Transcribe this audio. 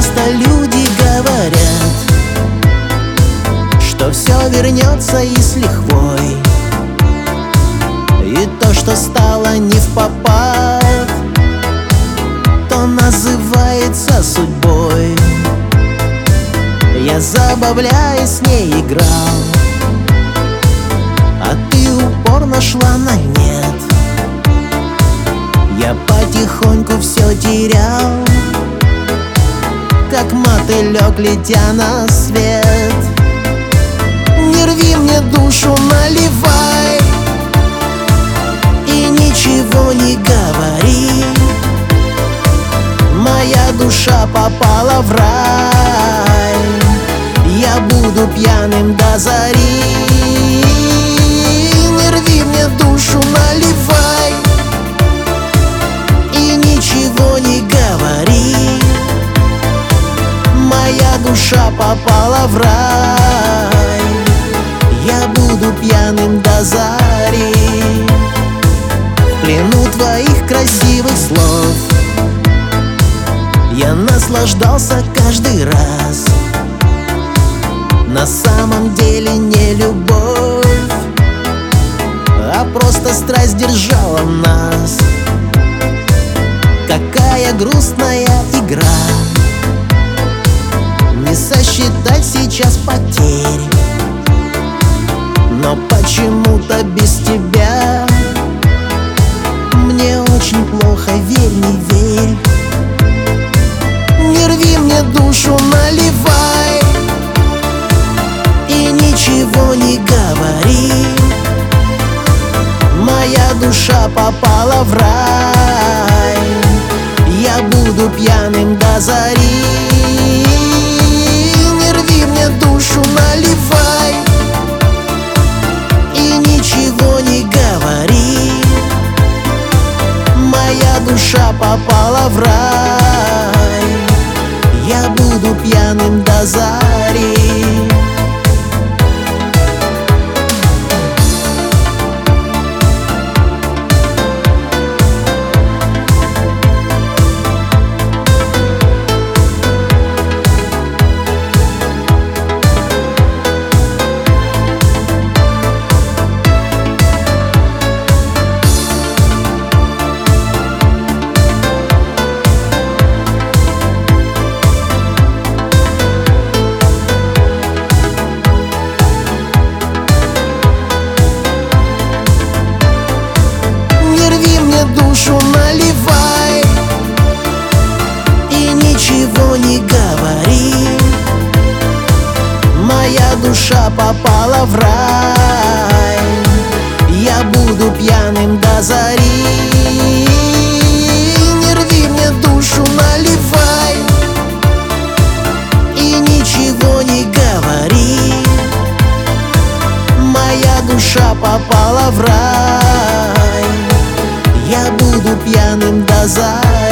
Часто люди говорят, что все вернется и с лихвой, и то, что стало не впопад, то называется судьбой. Я, забавляясь, с ней играл, а ты упорно шла на нет. Я потихоньку все терял, как мотылек, летя на свет. Не рви мне душу, наливай, и ничего не говори. Моя душа попала в рай, я буду пьяным до зари. Не рви мне душу, наливай, и ничего не говори. Моя душа попала в рай, я буду пьяным до зари. В плену твоих красивых слов я наслаждался каждый раз. На самом деле не любовь, а просто страсть держала нас. Какая грустная игра, не сосчитать сейчас потерь. Но почему-то без тебя мне очень плохо, верь, не верь. Не рви мне душу, наливай, и ничего не говори. Моя душа попала в рай, я буду пьяным до зари. Не рви мне душу, наливай, и ничего не говори. Моя душа попала в рай, я буду пьяным до зари. Душу наливай, и ничего не говори. Моя душа попала в рай, я буду пьяным до зари. Не рви мне душу, наливай, и ничего не говори. Моя душа попала в рай, я буду пьяным до зари.